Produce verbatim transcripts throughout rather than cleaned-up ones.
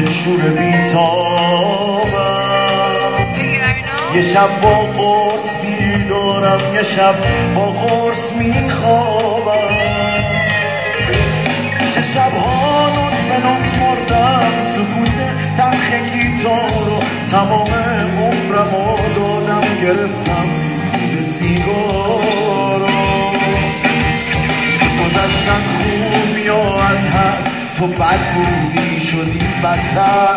دلشور بیتابم. یه شب با قرص بیدارم، یه شب با قرص میخوابم. چه شبها نوت به نوت مردم، سکوت تلخ گیتارو تمام عمرمو دادم، گرفتم دود سیگارو. گذشتن خوبی ها از حد، تو بد بودی شدی بدتر.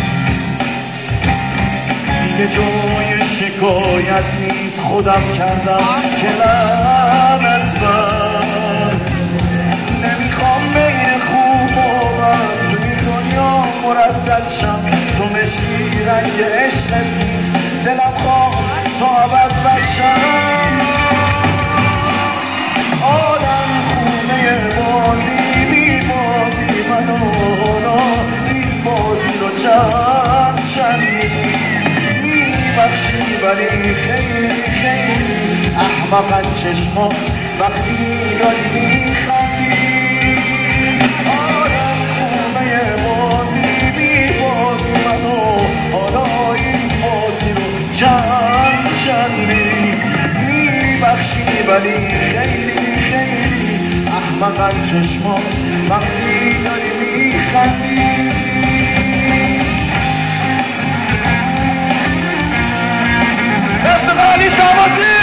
دیگه جای شکایت نیست، خودم کردم که لعنت بر. نمیخوام بین خوب و بد تو این دنیا مردد شم. تو مشکی رنگ عشقت نیست، دلم خواست تا ابد بد شم. آدم خونه بازی بی بازی منو حالا این بازی رو چند چندی میبخشی، ولی خیلی خیلی احمقن چشمات وقتی داری میخندی. آدم خونه بازی بی بازی منو حالا این بازی رو چند چندی میبخشی، ولی خیلی خیلی احمقن چشمات وقتی داری میخندی. افتخار علی شاماسی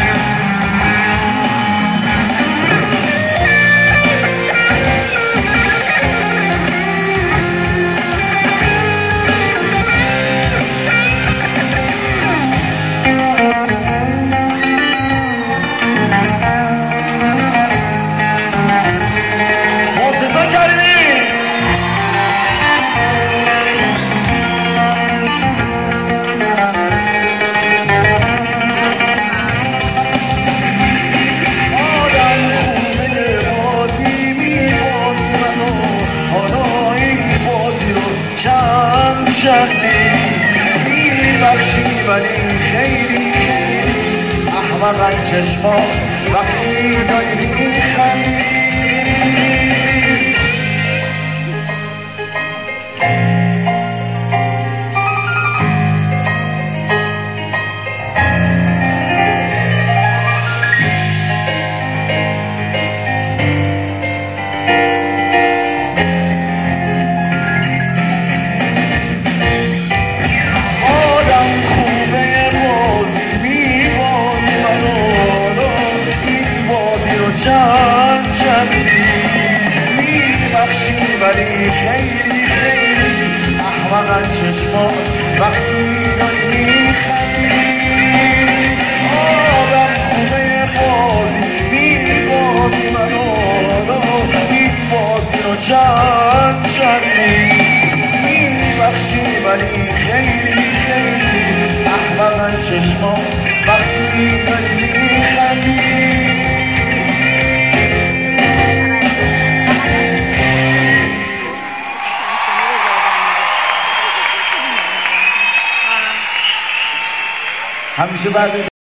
میبخشی، ولی خیلی خیلی احمقن چشمات وقتی داری میخندی. چند چندی میبخشی، ولی خیلی خیلی احمقن چشمات وقتی داری میخندی. آدم خونه بازی میبازی منو حالا این بازی رو چند چندی میبخشی، ولی خیلی خیلی احمقن چشمات وقتی داری میخندی. همیشه بعضی